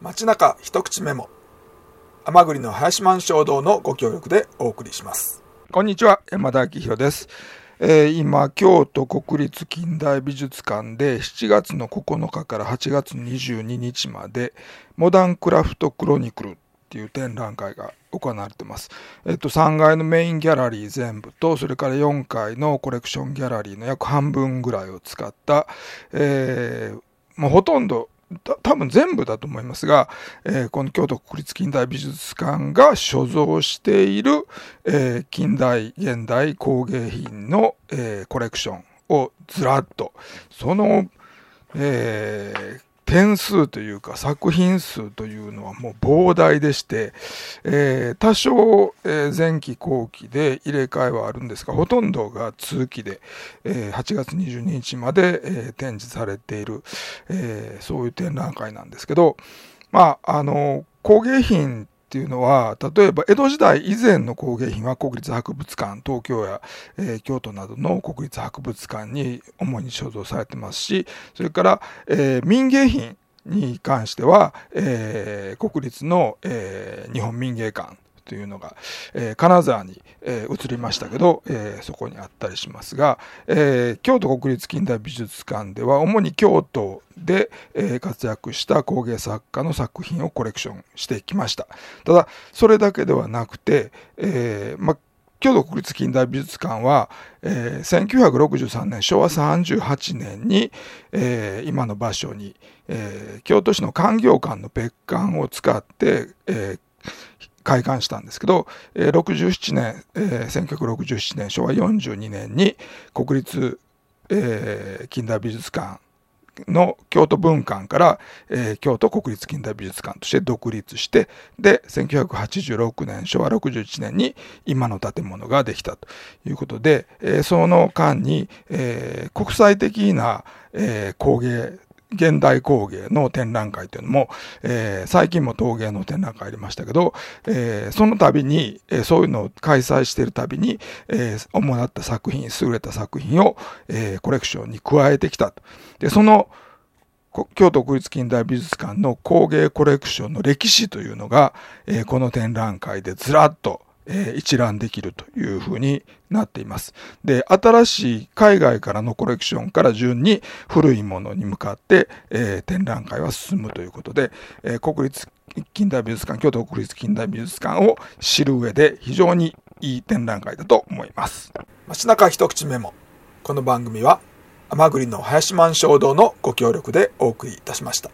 街中一口メモ、甘栗の林満衝動のご協力でお送りします。こんにちは、山田明宏です。今京都国立近代美術館で7月の9日から8月22日までモダンクラフトクロニクルっていう展覧会が行われています。3階のメインギャラリー全部と、それから4階のコレクションギャラリーの約半分ぐらいを使った、もうほとんど多分全部だと思いますが、この京都国立近代美術館が所蔵している、近代現代工芸品の、コレクションをずらっとその、点数というか作品数というのはもう膨大でして、多少、前期後期で入れ替えはあるんですが、ほとんどが通期で、8月22日まで、展示されている、そういう展覧会なんですけど、工芸品っていうのは、例えば江戸時代以前の工芸品は国立博物館、東京や、京都などの国立博物館に主に所蔵されてますし、それから、民芸品に関しては、国立の、日本民芸館というのが、金沢に、移りましたけど、そこにあったりしますが、京都国立近代美術館では主に京都で、活躍した工芸作家の作品をコレクションしてきました。ただそれだけではなくて、京都国立近代美術館は、1963年昭和38年に、今の場所に、京都市の勧業館の別館を使って、開館したんですけど、1967年昭和42年に国立、近代美術館の京都分館から、京都国立近代美術館として独立して、で1986年昭和61年に今の建物ができたということで、その間に、国際的な、工芸現代工芸の展覧会というのも、最近も陶芸の展覧会ありましたけど、その度に、そういうのを開催しているたびに、主だった作品、優れた作品を、コレクションに加えてきたと。で、その京都国立近代美術館の工芸コレクションの歴史というのが、この展覧会でずらっと一覧できるというふうになっています。で、新しい海外からのコレクションから順に古いものに向かって、展覧会は進むということで、国立近代美術館、京都国立近代美術館を知る上で非常にいい展覧会だと思います。街中一口メモ。この番組は甘栗の林満衝動のご協力でお送りいたしました。